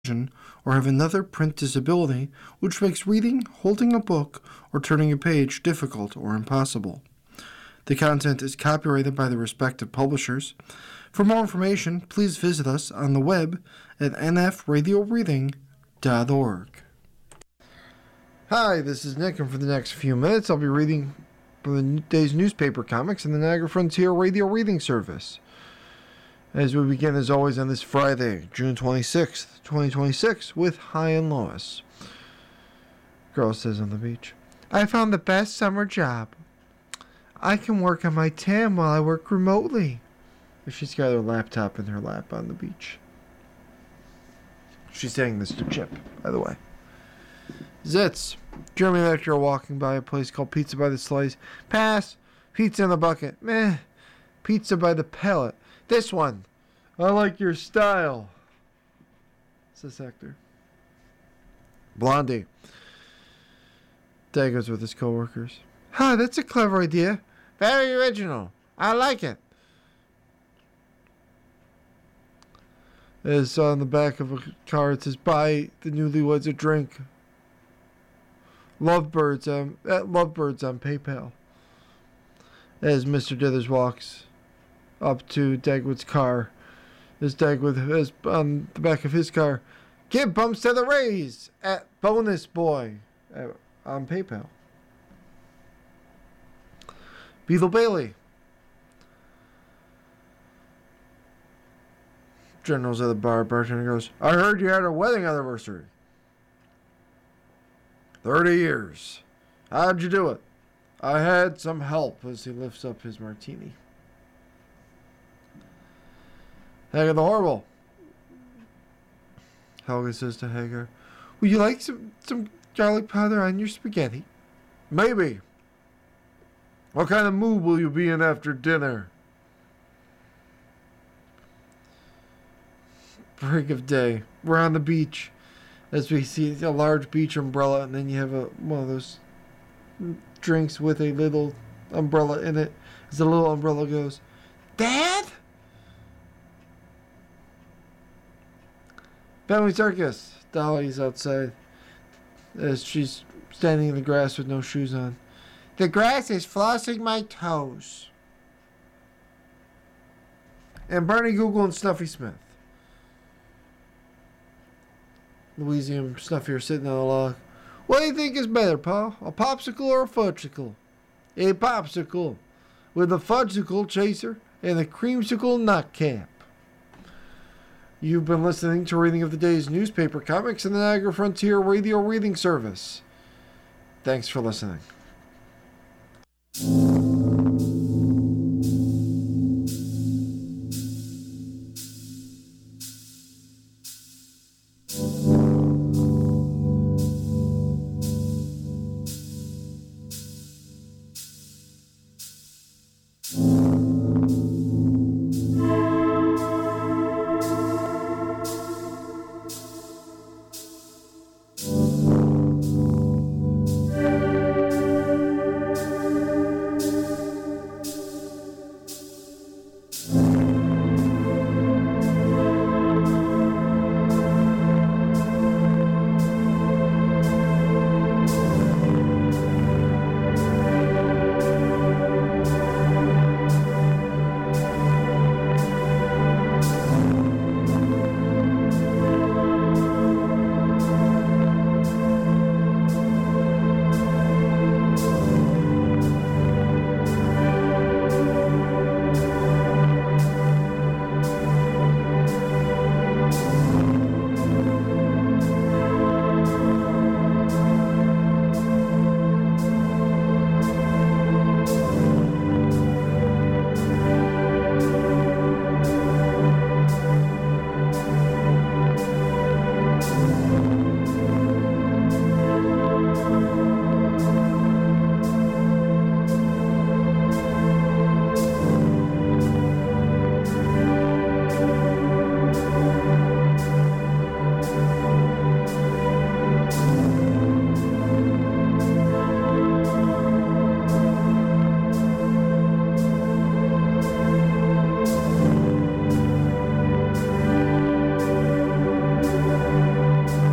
vision, or have another print disability which makes reading, holding a book, or turning a page difficult or impossible. The content is copyrighted by the respective publishers. For more information, please visit us on the web at nfradioreading.org. Hi, this is Nick, and for the next few minutes I'll be reading from the day's newspaper comics in the Niagara Frontier Radio Reading Service. As we begin, as always, on this Friday, June 26th, 2026, with High and Lois. Girl says on the beach, I found the best summer job. I can work on my tan while I work remotely. She's got her laptop in her lap on the beach. She's saying this to Chip, by the way. Zitz. Jeremy and Hector are walking by a place called Pizza by the Slice. Pass. Pizza in the bucket. Meh. Pizza by the pellet. This one. I like your style, says Hector. Blondie. Daggers with his co-workers. Huh, that's a clever idea. Very original. I like it. It's on the back of a car. It says, buy the newlyweds a drink. Lovebirds on PayPal. As Mr. Dithers walks up to Dagwood's car, as Dagwood is on the back of his car, give Bumstead a raise at Bonus Boy on PayPal. Beetle Bailey. General's at the bar. Bartender goes, I heard you had a wedding anniversary. 30 years. How'd you do it? I had some help, as he lifts up his martini. Hagar the Horrible. Helga says to Hagar, would you like some garlic powder on your spaghetti? Maybe. What kind of mood will you be in after dinner? Break of day. We're on the beach. As we see a large beach umbrella, and then you have one of those drinks with a little umbrella in it. As the little umbrella goes, Dad? Family Circus. Dolly's outside as she's standing in the grass with no shoes on. The grass is flossing my toes. And Barney Google and Snuffy Smith. Louisa and Snuffy are sitting on a log. What do you think is better, Pa? A popsicle or a fudgesicle? A popsicle with a fudgesicle chaser and a creamsicle nut cap. You've been listening to Reading of the Day's newspaper comics in the Niagara Frontier Radio Reading Service. Thanks for listening.